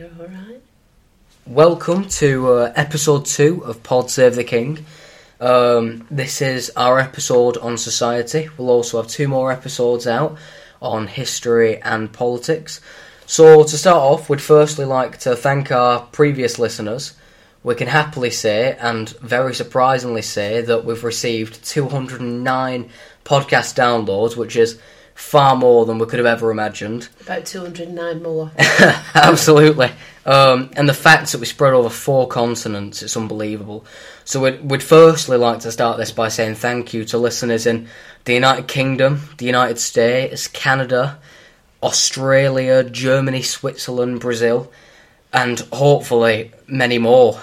You're all right. Welcome to episode 2 of Pod Save the King. This is our episode on society. We'll also have 2 more episodes out on history and politics. So to start off, we'd firstly like to thank our previous listeners. We can happily say, and very surprisingly say, that we've received 209 podcast downloads, which is far more than we could have ever imagined. About 209 more. Absolutely. And the fact that we spread over 4 continents, it's unbelievable. So we'd firstly like to start this by saying thank you to listeners in the United Kingdom, the United States, Canada, Australia, Germany, Switzerland, Brazil, and hopefully many more.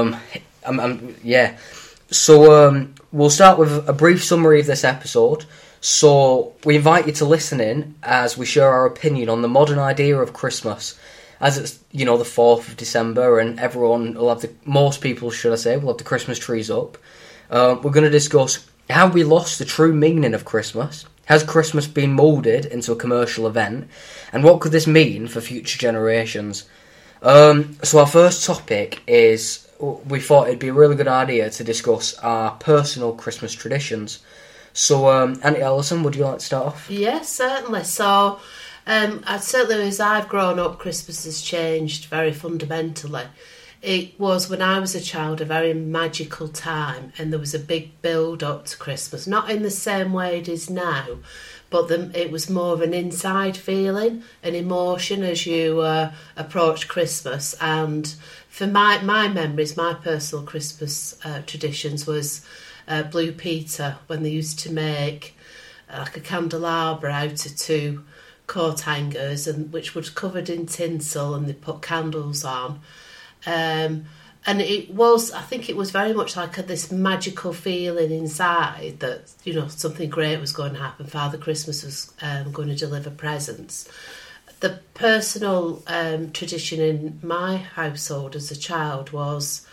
So we'll start with a brief summary of this episode. So we invite you to listen in as we share our opinion on the modern idea of Christmas. As it's, the 4th of December and most people, will have the Christmas trees up. We're going to discuss how we lost the true meaning of Christmas. Has Christmas been moulded into a commercial event? And what could this mean for future generations? So our first topic is, we thought it'd be a really good idea to discuss our personal Christmas traditions. So, Auntie Alison, would you like to start off? Yes, certainly. So, certainly as I've grown up, Christmas has changed very fundamentally. It was, when I was a child, a very magical time, and there was a big build-up to Christmas. Not in the same way it is now, but it was more of an inside feeling, an emotion as you approached Christmas. And for my memories, my personal Christmas traditions was Blue Peter, when they used to make like a candelabra out of 2 coat hangers, and which was covered in tinsel, and they put candles on. And I think it was very much like this magical feeling inside that, something great was going to happen. Father Christmas was going to deliver presents. The personal tradition in my household as a child was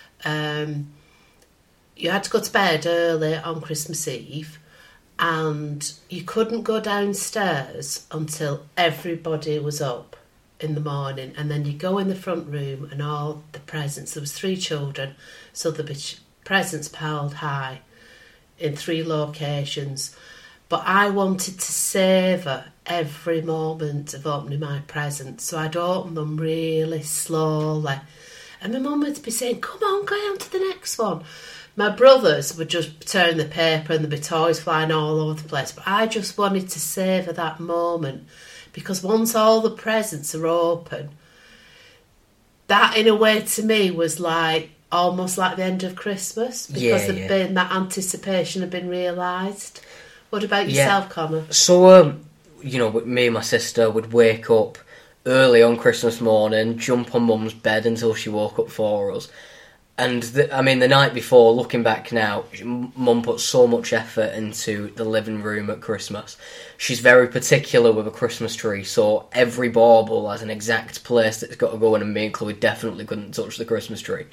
you had to go to bed early on Christmas Eve, and you couldn't go downstairs until everybody was up in the morning, and then you go in the front room and all the presents. There was 3 children, so there'd be presents piled high in 3 locations. But I wanted to savour every moment of opening my presents, so I'd open them really slowly. And my mum would be saying, "Come on, go on to the next one." My brothers would just turn the paper and there'd be toys flying all over the place. But I just wanted to savour that moment, because once all the presents are open, that in a way to me was like almost like the end of Christmas, because been that anticipation had been realised. What about yourself, Connor? So, me and my sister would wake up early on Christmas morning, jump on Mum's bed until she woke up for us. And the night before, looking back now, Mum put so much effort into the living room at Christmas. She's very particular with a Christmas tree, so every bauble has an exact place that it's got to go in, and me and Chloe definitely couldn't touch the Christmas tree.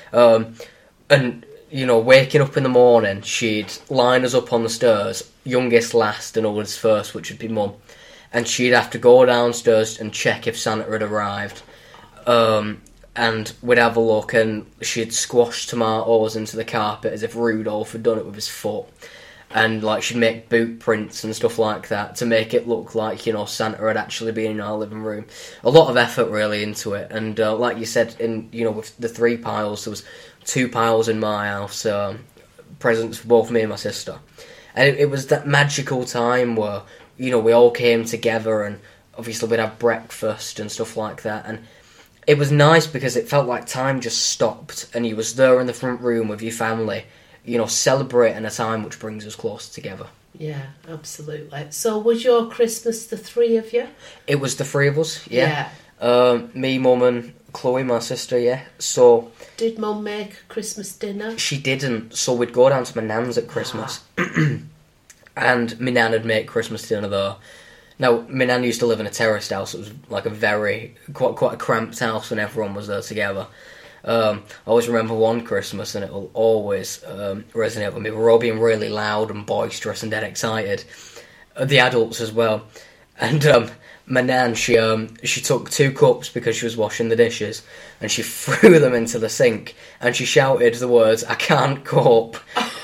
Waking up in the morning, she'd line us up on the stairs, youngest last and oldest first, which would be Mum. And she'd have to go downstairs and check if Santa had arrived. And we'd have a look, and she'd squash tomatoes into the carpet as if Rudolph had done it with his foot. And she'd make boot prints and stuff like that to make it look like, Santa had actually been in our living room. A lot of effort really into it. And like you said, with the 3 piles, there was 2 piles in my house, presents for both me and my sister. And it was that magical time where, we all came together, and obviously we'd have breakfast and stuff like that. And it was nice because it felt like time just stopped, and you was there in the front room with your family, celebrating a time which brings us close together. Yeah, absolutely. So was your Christmas the 3 of you? It was the 3 of us, yeah. Me, Mum and Chloe, my sister, yeah. So did Mum make a Christmas dinner? She didn't, so we'd go down to my nan's at Christmas. And my nan would make Christmas dinner there. Now, my nan used to live in a terraced house. It was like quite a cramped house when everyone was there together. I always remember one Christmas, and it will always resonate with me. We were all being really loud and boisterous and dead excited. The adults as well. And my nan, she took 2 cups because she was washing the dishes, and she threw them into the sink, and she shouted the words, "I can't cope."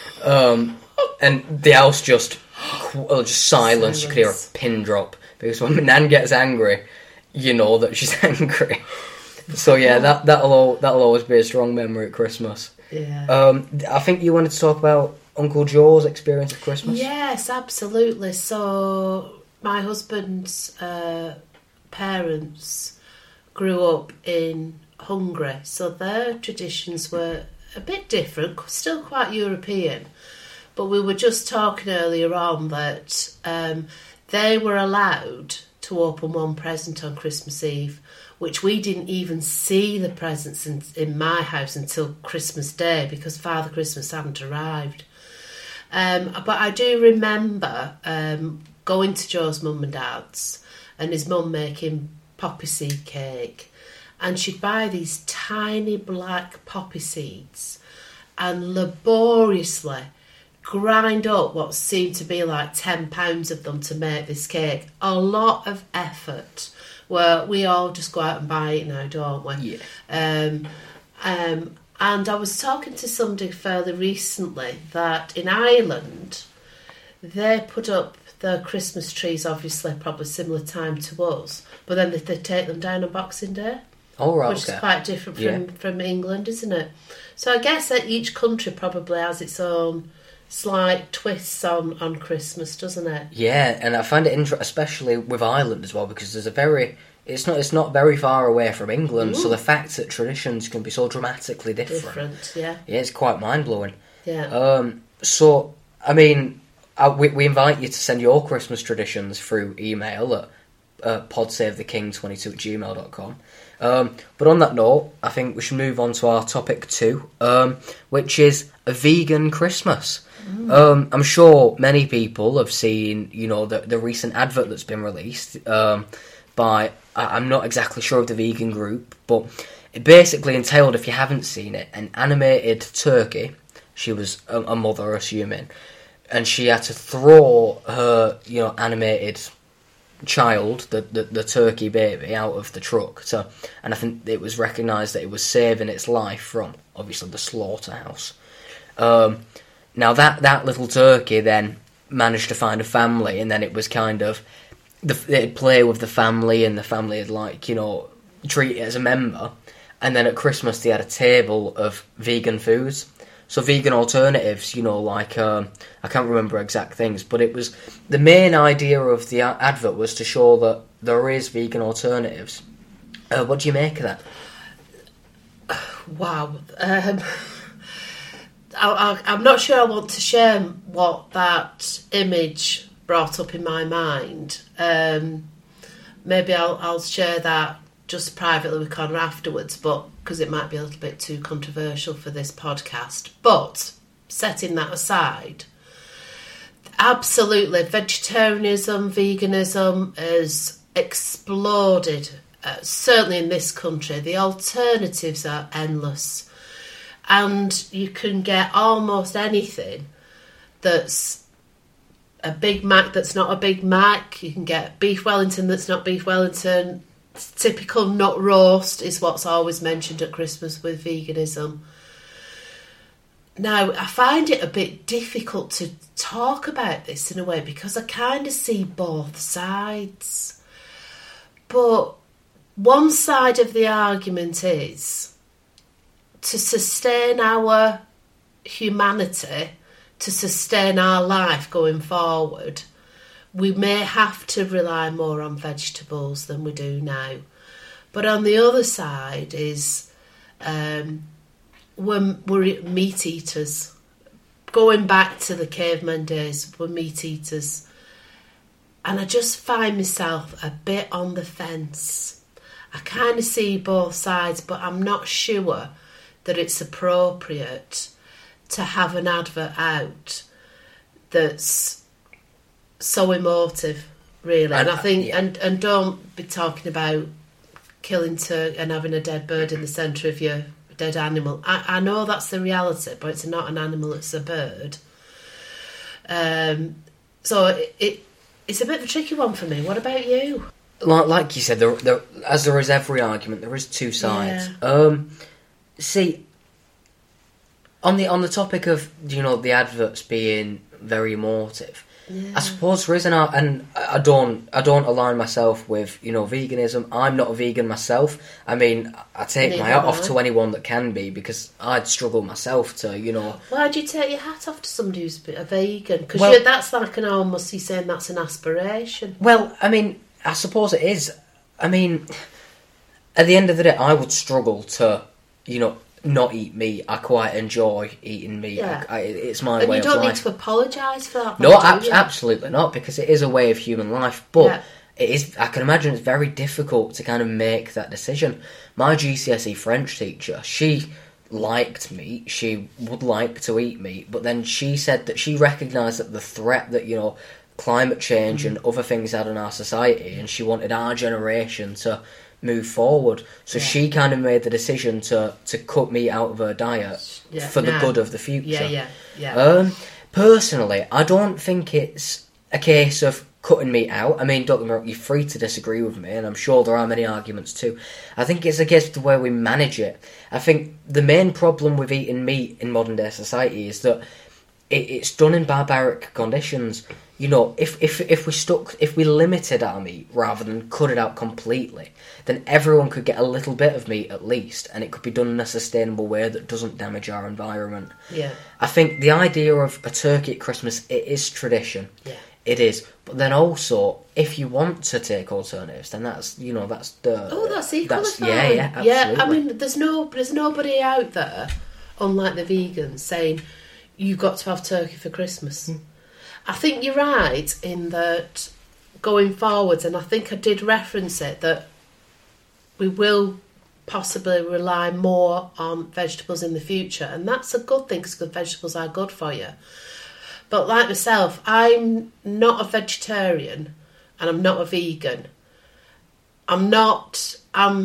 And the house just silence. You could hear a pin drop, because when my nan gets angry, you know that she's angry. So yeah, that'll always be a strong memory at Christmas. Yeah. I think you wanted to talk about Uncle Joe's experience of Christmas. Yes, absolutely. So my husband's parents grew up in Hungary, so their traditions were a bit different, still quite European. But we were just talking earlier on that they were allowed to open one present on Christmas Eve, which we didn't even see the presents in my house until Christmas Day, because Father Christmas hadn't arrived. But I do remember going to Joe's mum and dad's, and his mum making poppy seed cake, and she'd buy these tiny black poppy seeds and laboriously grind up what seemed to be like 10 pounds of them to make this cake. A lot of effort, where we all just go out and buy it now, don't we? Yeah. And I was talking to somebody fairly recently that in Ireland, they put up their Christmas trees, obviously probably similar time to us, but then they take them down on Boxing Day. Oh, right, Which is quite different from England, isn't it? So I guess that each country probably has its own slight twists on Christmas, doesn't it? Yeah, and I find it interesting, especially with Ireland as well, because it's not very far away from England. So the fact that traditions can be so dramatically different, yeah, it's quite mind blowing. Yeah. So I mean, we invite you to send your Christmas traditions through email at podsavetheking22@gmail.com. But on that note, I think we should move on to our topic 2, which is a vegan Christmas. I'm sure many people have seen, the recent advert that's been released by, I'm not exactly sure of the vegan group, but it basically entailed, if you haven't seen it, an animated turkey. She was a mother, assuming, and she had to throw her, animated child, the turkey baby, out of the truck. And I think it was recognised that it was saving its life from, obviously, the slaughterhouse. Now that little turkey then managed to find a family, and then it was kind of it'd play with the family, and the family would treat it as a member. And then at Christmas they had a table of vegan foods. So vegan alternatives, I can't remember exact things, but it was the main idea of the advert was to show that there is vegan alternatives. What do you make of that? Wow. I'm not sure I want to share what that image brought up in my mind. Maybe I'll share that just privately with Connor afterwards, but because it might be a little bit too controversial for this podcast. But setting that aside, absolutely, vegetarianism, veganism has exploded, certainly in this country. The alternatives are endless. And you can get almost anything that's a Big Mac that's not a Big Mac. You can get beef Wellington that's not beef Wellington. Typical nut roast is what's always mentioned at Christmas with veganism. Now, I find it a bit difficult to talk about this in a way because I kind of see both sides. But one side of the argument is to sustain our humanity, to sustain our life going forward, we may have to rely more on vegetables than we do now. But on the other side is we're meat eaters. Going back to the caveman days, we're meat eaters. And I just find myself a bit on the fence. I kind of see both sides, but I'm not sure that it's appropriate to have an advert out that's so emotive, really. And I think, and don't be talking about killing and having a dead bird in the centre of your dead animal. I know that's the reality, but it's not an animal, it's a bird. So it's a bit of a tricky one for me. What about you? Like you said, as there is every argument, there is two sides. See, on the topic of the adverts being very emotive, I suppose there is and I don't align myself with veganism. I'm not a vegan myself. I mean, I take my hat off to anyone that can be, because I'd struggle myself to Why do you take your hat off to somebody who's a vegan? Because that's like almost you saying that's an aspiration. Well, I mean, I suppose it is. I mean, at the end of the day, I would struggle to not eat meat. I quite enjoy eating meat. Yeah. It's my way of life. And you don't need to apologise for that. No, absolutely not, because it is a way of human life. But it is. I can imagine it's very difficult to kind of make that decision. My GCSE French teacher, she liked meat. She would like to eat meat, but then she said that she recognised that the threat that climate change and other things had on our society, and she wanted our generation to move forward. So she kind of made the decision to cut meat out of her diet for the good of the future. Personally, I don't think it's a case of cutting meat out. I mean, don't get me wrong, you're free to disagree with me, and I'm sure there are many arguments too. I think it's a case of the way we manage it. I think the main problem with eating meat in modern day society is that it's done in barbaric conditions. If we limited our meat rather than cut it out completely, then everyone could get a little bit of meat at least, and it could be done in a sustainable way that doesn't damage our environment. Yeah. I think the idea of a turkey at Christmas, it is tradition. Yeah. It is. But then also, if you want to take alternatives, then that's the... Oh, that's equally fine. Yeah, absolutely. Yeah, I mean, there's nobody out there, unlike the vegans, saying, you've got to have turkey for Christmas. I think you're right in that going forwards, and I think I did reference it, that we will possibly rely more on vegetables in the future, and that's a good thing because good vegetables are good for you. But like myself, I'm not a vegetarian and I'm not a vegan. I'm not a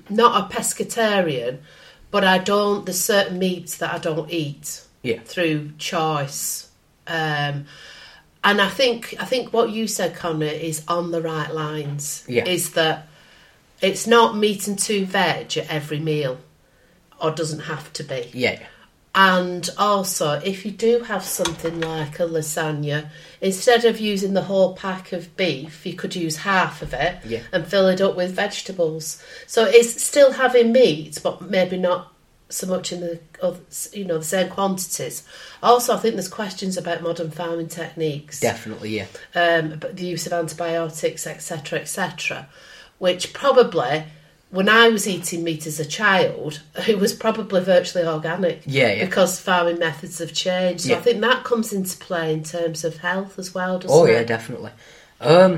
pescatarian, but there's certain meats that I don't eat through choice. And I think what you said, Connor, is on the right lines. Yeah. Is that it's not meat and two veg at every meal, or doesn't have to be. Yeah. And also, if you do have something like a lasagna, instead of using the whole pack of beef, you could use half of it and fill it up with vegetables. So it's still having meat, but maybe not so much in the same quantities. Also, I think there's questions about modern farming techniques. Definitely, yeah. But the use of antibiotics, etc., which probably, when I was eating meat as a child, it was probably virtually organic. Yeah. Because farming methods have changed. So I think that comes into play in terms of health as well, doesn't it? Oh, yeah, definitely. And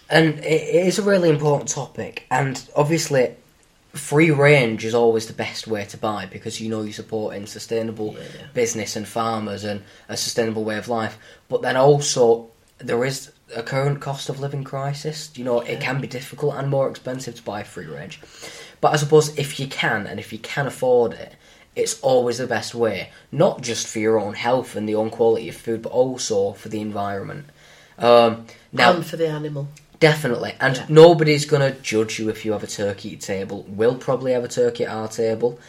it is a really important topic. And obviously, free range is always the best way to buy, because you're supporting sustainable business and farmers and a sustainable way of life. But then also, there is a current cost of living crisis. It can be difficult and more expensive to buy free range. But I suppose if you can afford it, it's always the best way, not just for your own health and the own quality of food, but also for the environment. Now, and for the animal. Definitely. And nobody's going to judge you if you have a turkey at your table. We'll probably have a turkey at our table.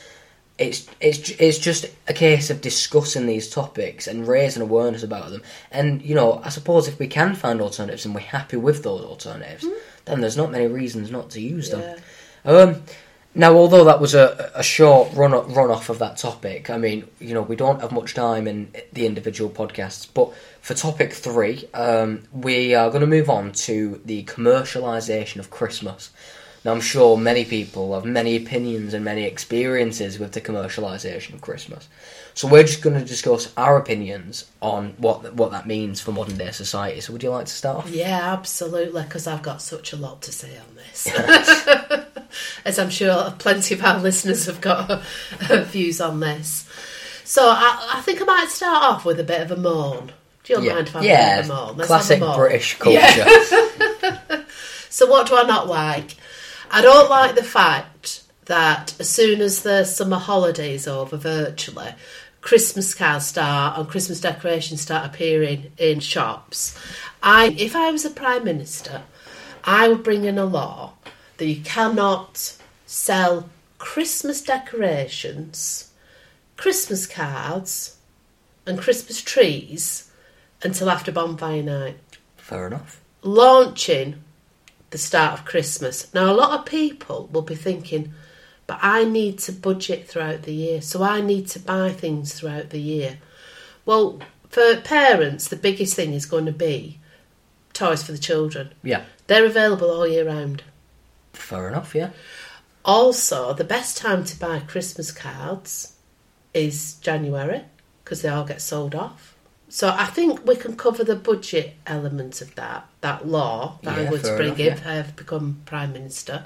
It's just a case of discussing these topics and raising awareness about them. And, I suppose if we can find alternatives and we're happy with those alternatives, then there's not many reasons not to use them. Now, although that was a short run off of that topic, I mean, we don't have much time in the individual podcasts, but for topic 3, we are going to move on to the commercialisation of Christmas. Now, I'm sure many people have many opinions and many experiences with the commercialisation of Christmas. So we're just going to discuss our opinions on what that means for modern day society. So would you like to start off? Yeah, absolutely, because I've got such a lot to say on this. As I'm sure plenty of our listeners have got views on this. So I think I might start off with a bit of a moan. Do you mind if I have a bit of a moan? Classic British culture. Yeah. So what do I not like? I don't like the fact that as soon as the summer holiday is over virtually, Christmas cards start and Christmas decorations start appearing in shops, if I was a Prime Minister, I would bring in a law that you cannot sell Christmas decorations, Christmas cards and Christmas trees until after bonfire night. Fair enough. Launching the start of Christmas. Now, a lot of people will be thinking, but I need to budget throughout the year, so I need to buy things throughout the year. Well, for parents, the biggest thing is going to be toys for the children. Yeah. They're available all year round. Fair enough, yeah. Also, the best time to buy Christmas cards is January, because they all get sold off. So I think we can cover the budget element of that law that I would bring if I have become Prime Minister.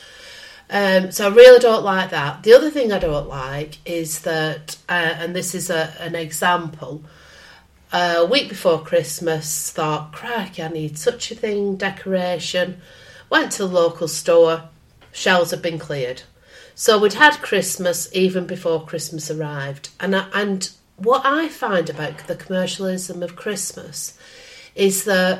So I really don't like that. The other thing I don't like is that, and this is an example, a week before Christmas, thought, crikey, I need such a thing, decoration. Went to the local store, shelves had been cleared. So we'd had Christmas even before Christmas arrived. And what I find about the commercialism of Christmas is that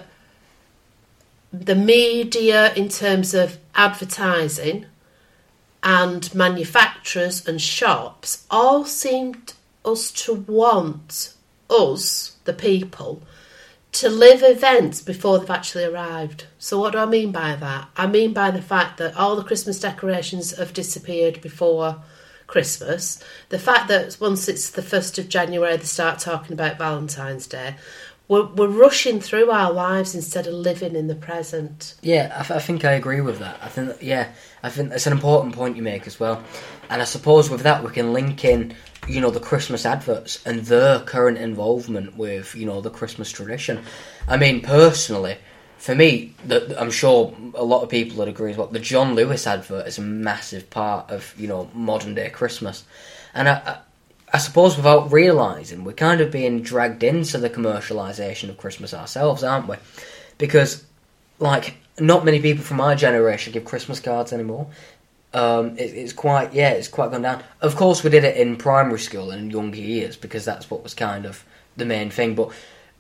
the media, in terms of advertising, and manufacturers and shops all seemed us to want us, the people, to live events before they've actually arrived. So what do I mean by that? I mean by the fact that all the Christmas decorations have disappeared before Christmas. The fact that once it's the 1st of January they start talking about Valentine's Day. We're rushing through our lives instead of living in the present. Yeah, I think I agree with that. I think that's an important point you make as well. And I suppose with that we can link in, the Christmas adverts and their current involvement with, the Christmas tradition. I mean, personally, for me, I'm sure a lot of people would agree as well, the John Lewis advert is a massive part of, modern day Christmas. And I suppose without realising, we're kind of being dragged into the commercialisation of Christmas ourselves, aren't we? Because, not many people from my generation give Christmas cards anymore. It's quite gone down. Of course, we did it in primary school and in younger years because that's what was kind of the main thing. But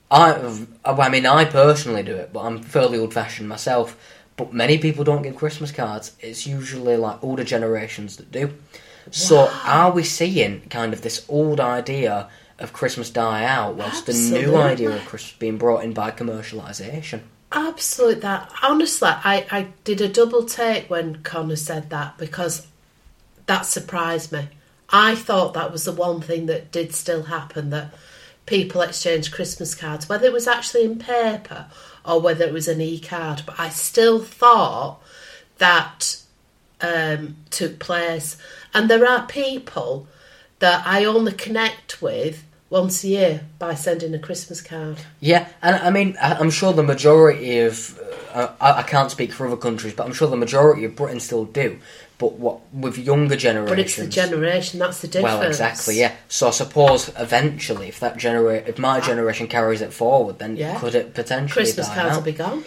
I personally do it, but I'm fairly old-fashioned myself. But many people don't give Christmas cards. It's usually older generations that do. So are we seeing kind of this old idea of Christmas die out whilst the new idea of Christmas being brought in by commercialisation? Absolutely. That honestly, I did a double take when Connor said that because that surprised me. I thought that was the one thing that did still happen, that people exchanged Christmas cards, whether it was actually in paper or whether it was an e-card. But I still thought that took place. And there are people that I only connect with once a year by sending a Christmas card. Yeah, and I mean, I'm sure the majority of... I can't speak for other countries, but I'm sure the majority of Britain still do. But with younger generations... But it's the generation, that's the difference. Well, exactly, yeah. So I suppose eventually, if my generation carries it forward, then could it potentially Christmas cards will be gone.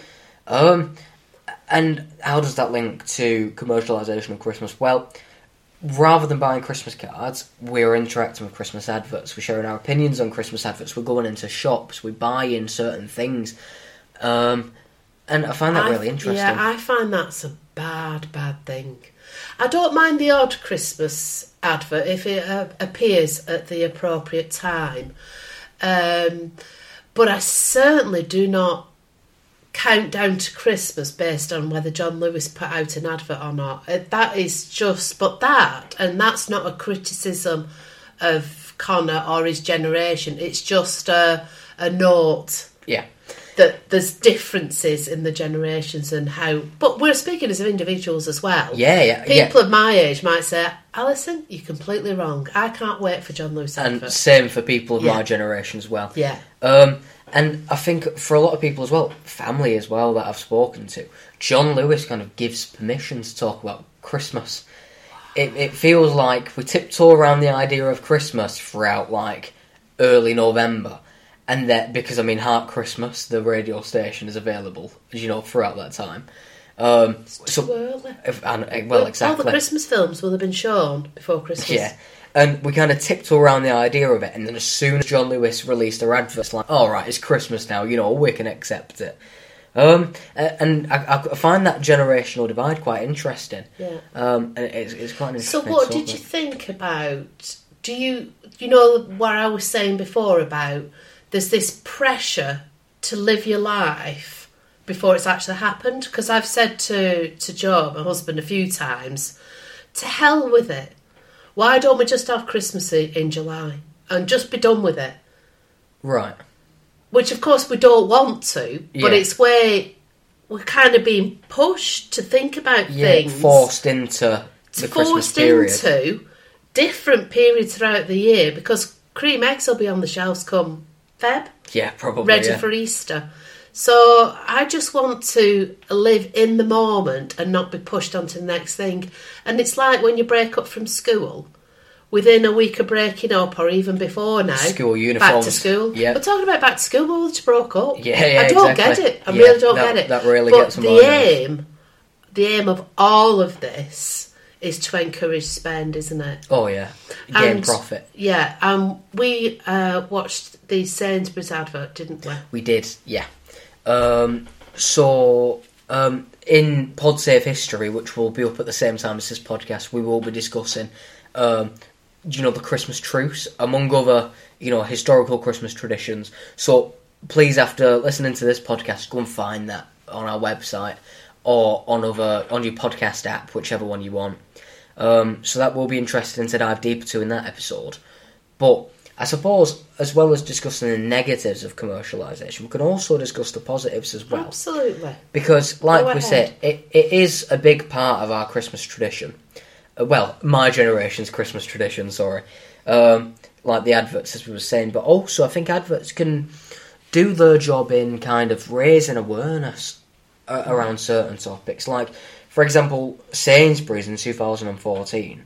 And how does that link to commercialisation of Christmas? Well, rather than buying Christmas cards, we're interacting with Christmas adverts. We're sharing our opinions on Christmas adverts. We're going into shops. We buy in certain things. And I find that really interesting. Yeah, I find that's a bad thing. I don't mind the odd Christmas advert if it appears at the appropriate time. But I certainly do not count down to Christmas based on whether John Lewis put out an advert or not. That is just, and that's not a criticism of Connor or his generation. It's just a note. Yeah. That there's differences in the generations and how... But we're speaking as individuals as well. Yeah. People of my age might say, Alison, you're completely wrong. I can't wait for John Lewis advert. And same for people of my generation as well. Yeah. And I think for a lot of people as well, family as well that I've spoken to, John Lewis kind of gives permission to talk about Christmas. It feels like we tiptoe around the idea of Christmas throughout early November. And that because Heart Christmas, the radio station, is available, throughout that time. It's too early. Well, exactly. All the Christmas films will have been shown before Christmas. Yeah. And we kind of tiptoe around the idea of it, and then as soon as John Lewis released their adverts, like, all right, it's Christmas now, we can accept it. And I find that generational divide quite interesting. Yeah. And it's quite interesting. So what did you think about... Do you know what I was saying before about there's this pressure to live your life before it's actually happened? Because I've said to Joe, my husband, a few times, to hell with it. Why don't we just have Christmas in July and just be done with it? Right. Which, of course, we don't want to, but it's where we're kind of being pushed to think about things. Forced into the Christmas period. Forced into different periods throughout the year, because cream eggs will be on the shelves come Feb. Yeah, probably. Ready for Easter. So I just want to live in the moment and not be pushed onto the next thing. And it's like when you break up from school, within a week of breaking up, or even before now, school uniforms. Back to school. Yeah. We're talking about back to school, but we just broke up. Yeah, I don't exactly. get it. I really don't get it. That really but gets them. The aim of all of this is to encourage spend, isn't it? Oh yeah, gain profit. Yeah, we watched the Sainsbury's advert, didn't we? We did, yeah. In PodSave history, which will be up at the same time as this podcast, we will be discussing, the Christmas truce, among other, historical Christmas traditions. So please, after listening to this podcast, go and find that on our website or on your podcast app, whichever one you want. So that will be interesting to dive deeper to in that episode. But I suppose, as well as discussing the negatives of commercialisation, we can also discuss the positives as well. Absolutely. Because, like we said, it is a big part of our Christmas tradition. Well, my generation's Christmas tradition, sorry. Like the adverts, as we were saying. But also, I think adverts can do their job in kind of raising awareness around certain topics. Like, for example, Sainsbury's in 2014,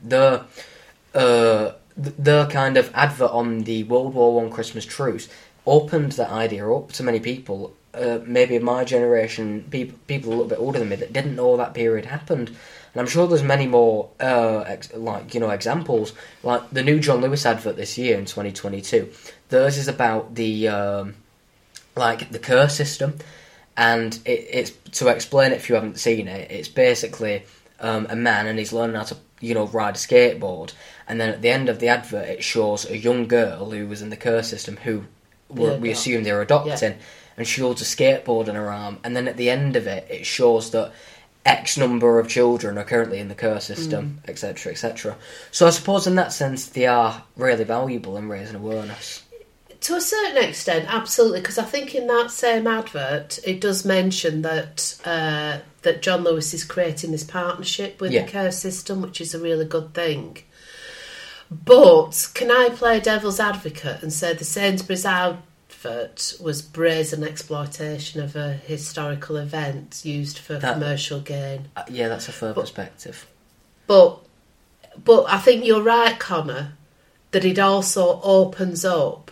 the kind of advert on the World War I Christmas truce opened that idea up to many people, maybe in my generation, people a little bit older than me, that didn't know that period happened. And I'm sure there's many more, examples, like the new John Lewis advert this year in 2022. Theirs is about the curse system, and it's, to explain it if you haven't seen it, it's basically a man and he's learning how to ride a skateboard, and then at the end of the advert it shows a young girl who was in the curse system who we assume they're adopting, and she holds a skateboard in her arm, and then at the end of it it shows that X number of children are currently in the curse system, etc, etc. So I suppose in that sense they are really valuable in raising awareness. To a certain extent, absolutely, because I think in that same advert it does mention that that John Lewis is creating this partnership with the care system, which is a really good thing. But can I play devil's advocate and say the Sainsbury's advert was brazen exploitation of a historical event used for commercial gain? Yeah, that's a fair perspective. But I think you're right, Connor, that it also opens up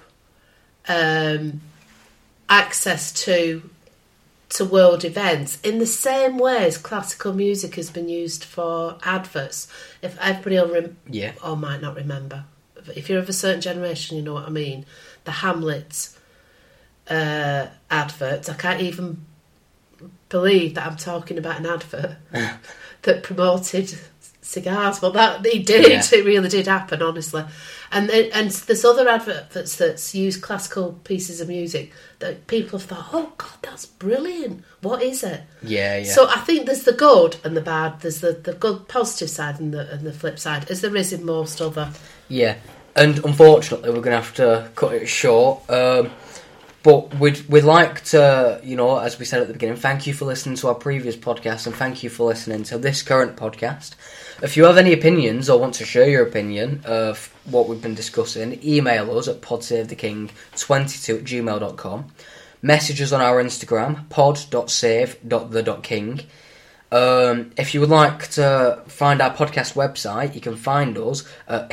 access to world events in the same way as classical music has been used for adverts. If everybody or might not remember, if you're of a certain generation, you know what I mean. The Hamlet adverts. I can't even believe that I'm talking about an advert that promoted cigars. Well, that it did. Yeah. It really did happen, honestly. And there's other adverts that's used classical pieces of music that people have thought, oh God, that's brilliant. What is it? Yeah, yeah. So I think there's the good and the bad. There's the good positive side and the flip side, as there is in most other. Yeah, and unfortunately we're going to have to cut it short. But we'd like to, as we said at the beginning, thank you for listening to our previous podcast and thank you for listening to this current podcast. If you have any opinions or want to share your opinion of what we've been discussing, email us at podsavetheking22@gmail.com. Message us on our Instagram, pod.save.the.king. If you would like to find our podcast website, you can find us at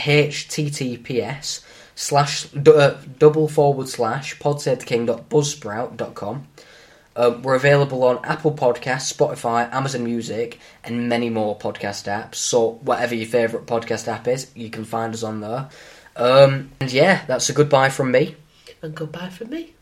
https://podsavetheking.buzzsprout.com. We're available on Apple Podcasts, Spotify, Amazon Music, and many more podcast apps. So whatever your favourite podcast app is, you can find us on there. And yeah, that's a goodbye from me. And goodbye from me.